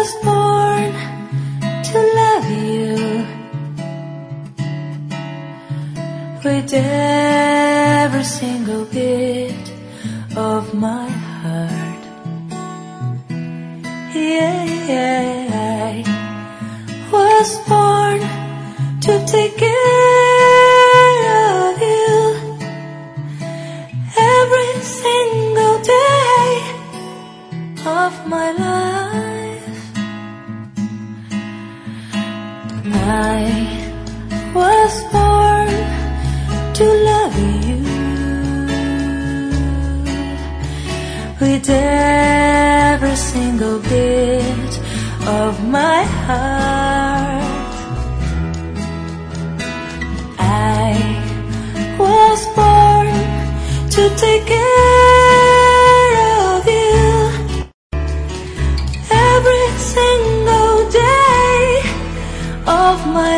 was born to love you with every single bit of my heart. Yeah, I was born to take care of you every single day of my life. I was born to love you with every single bit of my heart. I was born to take care of you every single day of my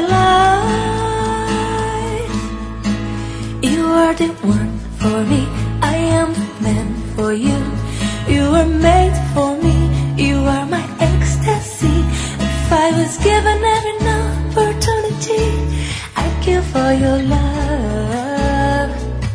life. You are the one for me, I am the man for you. You were made for me, you are my ecstasy. If I was given every opportunity, I'd kill for your love.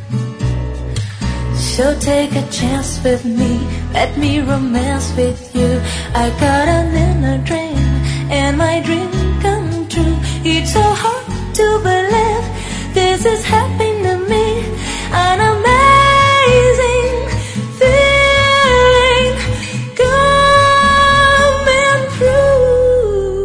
So take a chance with me, let me romance with you. I got an inner dream, and my dream come true. It's so hard to believe this is happening to me. An amazing feeling coming through.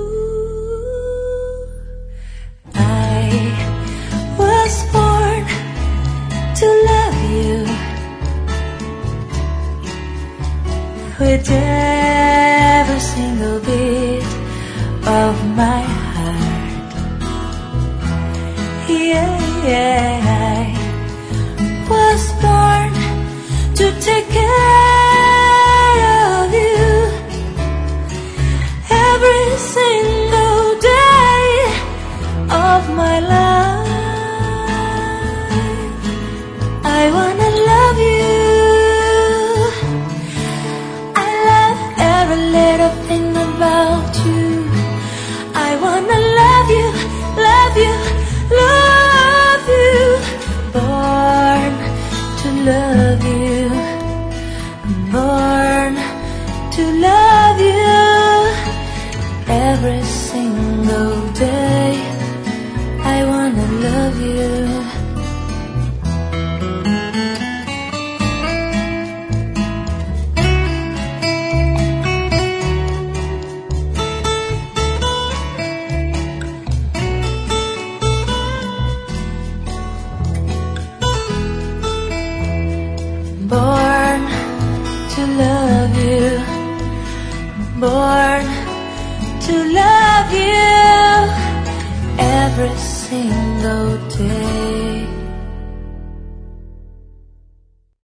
I was born to love you with every single bit of my heart. Yeah, I was born to take care of you every single day of my life. I wanna love you. I love every little thing about you. I wanna love you, love you, love you. Born to love you, born to love you every single day. I wanna love you. Born to love you, born to love you every single day.